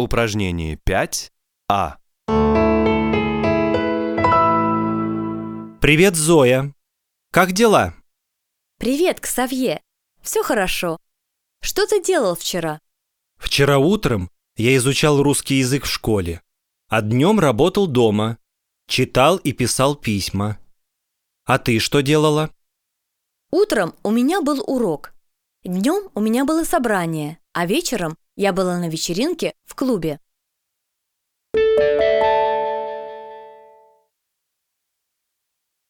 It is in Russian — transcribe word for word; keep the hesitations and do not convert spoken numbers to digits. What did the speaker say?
Упражнение пять А. Привет, Зоя. Как дела? Привет, Ксавье. Все хорошо. Что ты делал вчера? Вчера утром я изучал русский язык в школе, а днем работал дома, читал и писал письма. А ты что делала? Утром у меня был урок. Днем у меня было собрание, а вечером я была на вечеринке в клубе.